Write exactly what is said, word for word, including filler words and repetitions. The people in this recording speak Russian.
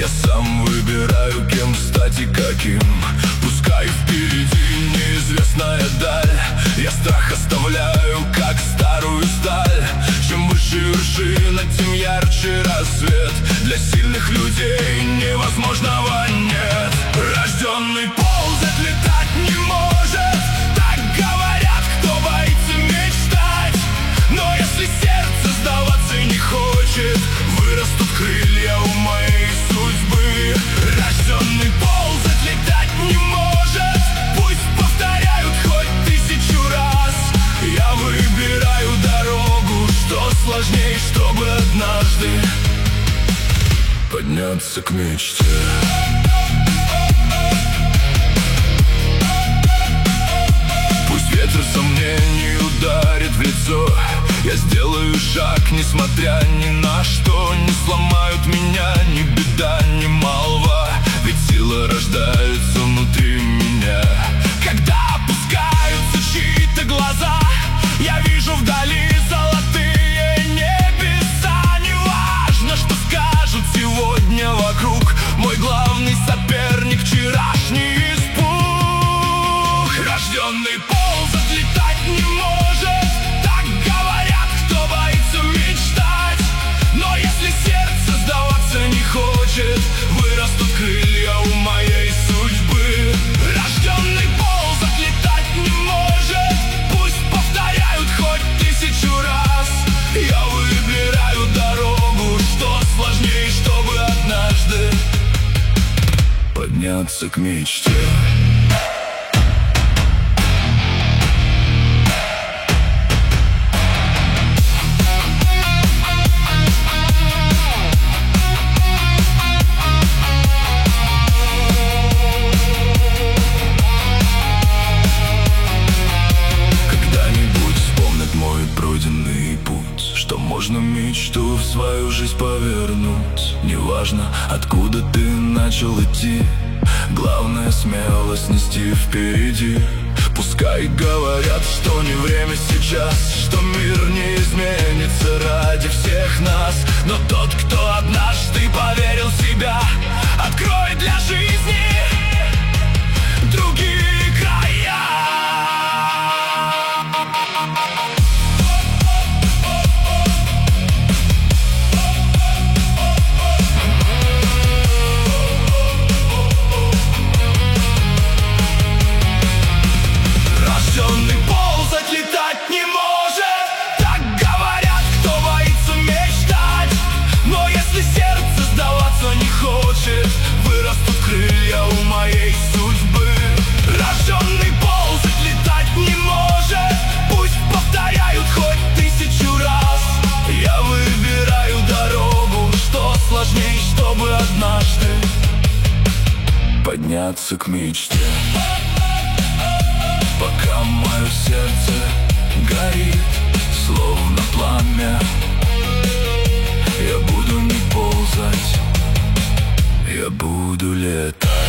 Я сам выбираю, кем стать и каким. Пускай впереди неизвестная даль, я страх оставляю, как старую сталь. Чем выше вершина, тем ярче рассвет. Для сильных людей невозможного нет. Рожденный ползать, летать не может, так говорят, кто боится мечтать. Но если сердце сдаваться не хочет, вырастут крылья у моей судьбы. Рожденный ползать, летать не может, пусть повторяют хоть тысячу раз. Я выбираю дорогу, что сложней, чтобы однажды подняться к мечте. Пусть ветер сомнений ударит в лицо, я сделаю шаг, несмотря ни на что. Не сломают меня ни беда, ни молва, ведь сила рождается внутри меня. Когда опускаются чьи-то глаза, я вижу вдали золотые небеса. Не важно, что скажут сегодня вокруг, мой главный соперник — вчерашний испуг. Рожденный ползать, летать не может, так говорят, кто боится мечтать. Но если сердце сдаваться не хочет, вырастут крылья у моей судьбы. Рожденный ползать, летать не может, пусть повторяют хоть тысячу раз. Я выбираю дорогу, что сложней, чтобы однажды подняться к мечте. Можно мечту в свою жизнь повернуть. Неважно, откуда ты начал идти, главное смело снести впереди. Пускай говорят, что не время сейчас, что мир не изменится ради всех нас. Но тот, кто однажды поверил в себя, откроет для жизни другие края. Рожденный ползать, летать не может, так говорят, кто боится мечтать. Но если сердце сдаваться не хочет, вырастут крылья у моей судьбы. Рожденный ползать, летать не может, пусть повторяют хоть тысячу раз. Я выбираю дорогу, что сложней, чтобы однажды подняться к мечте. Пока мое сердце горит, словно пламя, я буду не ползать, я буду летать.